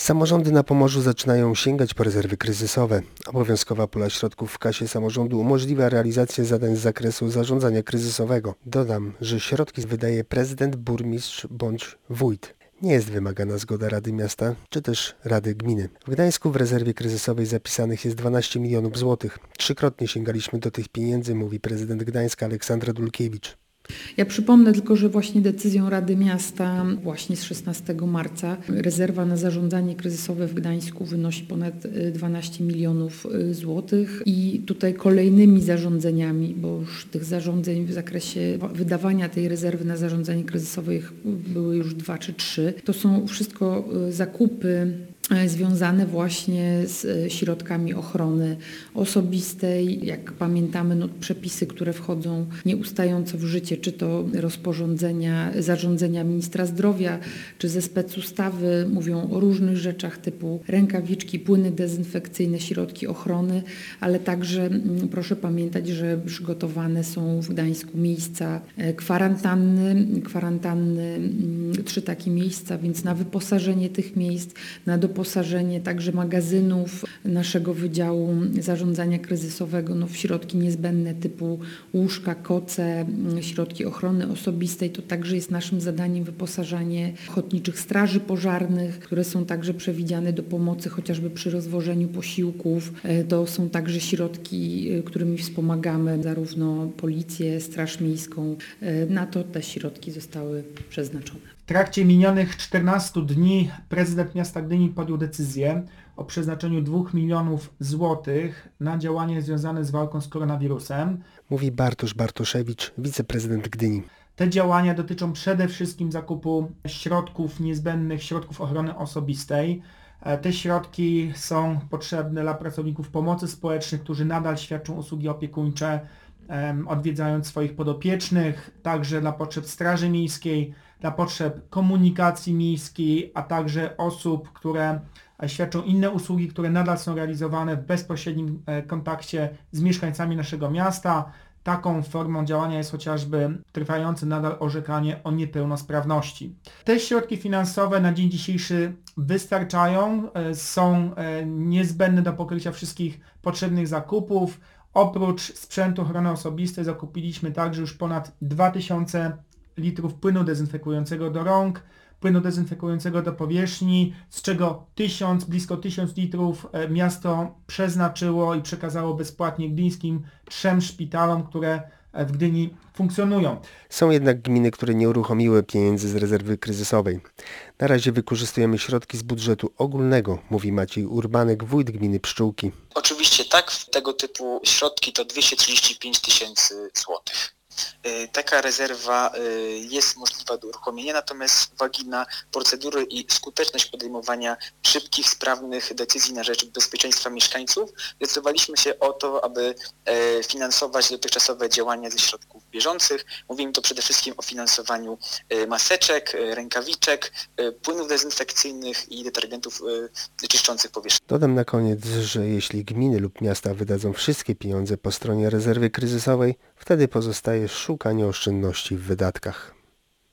Samorządy na Pomorzu zaczynają sięgać po rezerwy kryzysowe. Obowiązkowa pula środków w kasie samorządu umożliwia realizację zadań z zakresu zarządzania kryzysowego. Dodam, że środki wydaje prezydent, burmistrz bądź wójt. Nie jest wymagana zgoda Rady Miasta czy też Rady Gminy. W Gdańsku w rezerwie kryzysowej zapisanych jest 12 milionów złotych. Trzykrotnie sięgaliśmy do tych pieniędzy, mówi prezydent Gdańska Aleksandra Dulkiewicz. Ja przypomnę tylko, że właśnie decyzją Rady Miasta właśnie z 16 marca rezerwa na zarządzanie kryzysowe w Gdańsku wynosi ponad 12 milionów złotych i tutaj kolejnymi zarządzeniami, bo już tych zarządzeń w zakresie wydawania tej rezerwy na zarządzanie kryzysowe były już 2 czy 3. To są wszystko zakupy związane właśnie z środkami ochrony osobistej. Jak pamiętamy, przepisy, które wchodzą nieustająco w życie, czy to rozporządzenia, zarządzenia ministra zdrowia, czy ze specustawy, mówią o różnych rzeczach typu rękawiczki, płyny dezynfekcyjne, środki ochrony, ale także proszę pamiętać, że przygotowane są w Gdańsku miejsca kwarantanny, 3 takie miejsca, więc na wyposażenie tych miejsc, na doposażenie także magazynów naszego Wydziału Zarządzania Kryzysowego w środki niezbędne typu łóżka, koce, środki ochrony osobistej. To także jest naszym zadaniem wyposażanie ochotniczych straży pożarnych, które są także przewidziane do pomocy chociażby przy rozwożeniu posiłków. To są także środki, którymi wspomagamy zarówno policję, Straż Miejską. Na to te środki zostały przeznaczone. W trakcie minionych 14 dni prezydent miasta Gdyni podjął decyzję o przeznaczeniu 2 milionów złotych na działania związane z walką z koronawirusem. Mówi Bartosz Bartoszewicz, wiceprezydent Gdyni. Te działania dotyczą przede wszystkim zakupu środków niezbędnych, środków ochrony osobistej. Te środki są potrzebne dla pracowników pomocy społecznej, którzy nadal świadczą usługi opiekuńcze, odwiedzając swoich podopiecznych, także dla potrzeb Straży Miejskiej, dla potrzeb komunikacji miejskiej, a także osób, które świadczą inne usługi, które nadal są realizowane w bezpośrednim kontakcie z mieszkańcami naszego miasta. Taką formą działania jest chociażby trwające nadal orzekanie o niepełnosprawności. Te środki finansowe na dzień dzisiejszy wystarczają, są niezbędne do pokrycia wszystkich potrzebnych zakupów. Oprócz sprzętu ochrony osobistej zakupiliśmy także już ponad 2000 litrów płynu dezynfekującego do rąk, płynu dezynfekującego do powierzchni, z czego blisko 1000 litrów miasto przeznaczyło i przekazało bezpłatnie gdyńskim 3 szpitalom, które w Gdyni funkcjonują. Są jednak gminy, które nie uruchomiły pieniędzy z rezerwy kryzysowej. Na razie wykorzystujemy środki z budżetu ogólnego, mówi Maciej Urbanek, wójt gminy Pszczółki. Oczywiście tak, tego typu środki to 235 000 złotych. Taka rezerwa jest możliwa do uruchomienia, natomiast z uwagi na procedury i skuteczność podejmowania szybkich, sprawnych decyzji na rzecz bezpieczeństwa mieszkańców, zdecydowaliśmy się o to, aby finansować dotychczasowe działania ze środków bieżących. Mówimy to przede wszystkim o finansowaniu maseczek, rękawiczek, płynów dezynfekcyjnych i detergentów czyszczących powierzchnię. Dodam na koniec, że jeśli gminy lub miasta wydadzą wszystkie pieniądze po stronie rezerwy kryzysowej, wtedy pozostaje szukanie oszczędności w wydatkach.